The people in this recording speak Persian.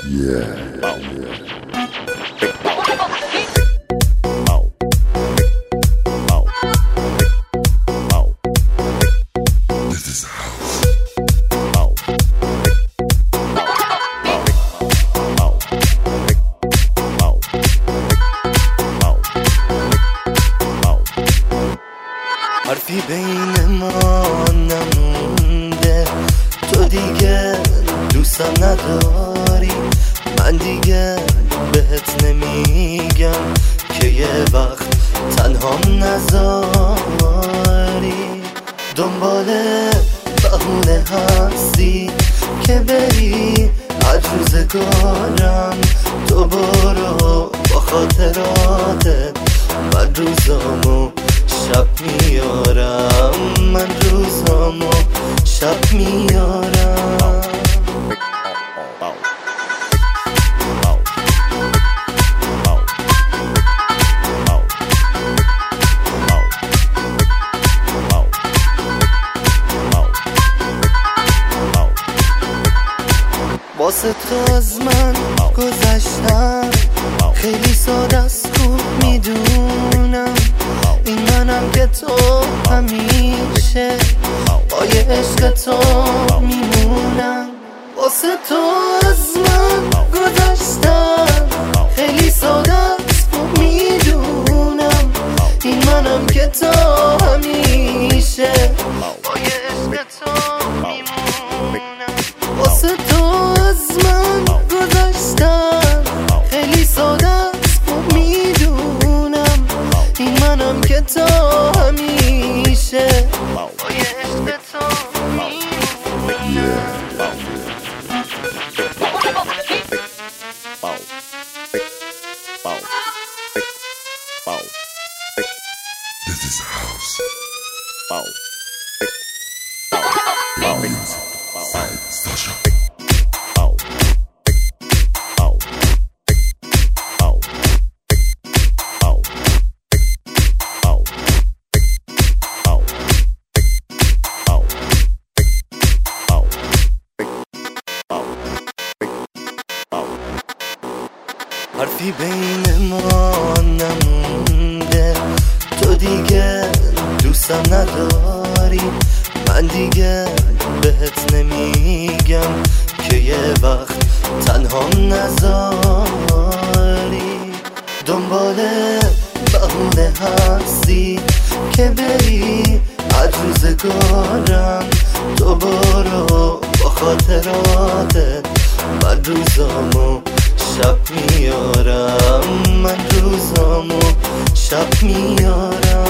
حرفی بین ما نمونده، تو دیگه دوستم نداری، من دیگه بهت نمیگم که یه وقت تنهام نذاری. دنبال بهونه هستی که بری از روزگارم، تو برو با خاطراتت، من روزامو شب میارم، من روزامو شب میارم. واسه تو از من گذشتم، خیلی ساده است خوب میدونم، این منم که تو همیشه پای عشق تو میمونم. واسه تو از من گذشتم، خیلی ساده است خوب میدونم، این منم که تو همیشه پای عشق تو میمونم. واسه تو از من گذشتم، خیلی ساده است خوب میدونم، این منم که تو همیشه پای عشق تو This is house. Sasha. حرفی بین ما نمونده، تو دیگه دوستم نداری، من دیگه بهت نمیگم که یه وقت تنهام نذاری. دنبال بهونه هستی که بری از روزگارم، تو برو با خاطراتت، من روزامو شب میارم، من روزامو شب میارم.